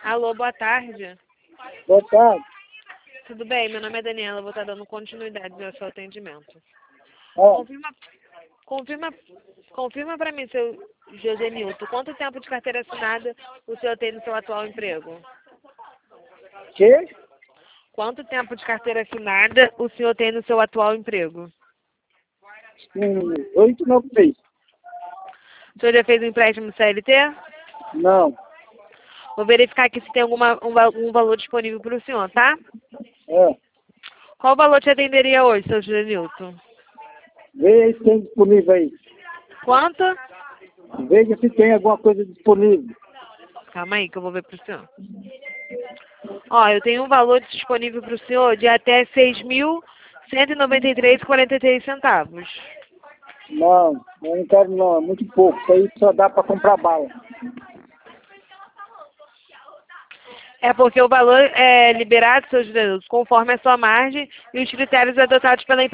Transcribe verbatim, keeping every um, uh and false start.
Alô, boa tarde. Boa tarde. Tudo bem? Meu nome é Daniela, vou estar dando continuidade ao seu atendimento. Ó, Confirma, confirma, confirma para mim, seu José Nilton, quanto tempo de carteira assinada o senhor tem no seu atual emprego? que? Quanto tempo de carteira assinada o senhor tem no seu atual emprego? Hum, oito, nove meses. O senhor já fez um empréstimo C L T? Não. Vou verificar aqui se tem alguma, um, va- um valor disponível para o senhor, tá? É. Qual valor te atenderia hoje, seu José Nilton? Veja se tem disponível aí. Quanto? Veja se tem alguma coisa disponível. Calma aí que eu vou ver para o senhor. Ó, eu tenho um valor disponível para o senhor de até seis mil cento e noventa e três reais e quarenta e três centavos. Não, eu não quero não, é muito pouco. Isso aí só dá para comprar bala. É porque o valor é liberado, seus dedos, conforme a sua margem e os critérios adotados pela empresa.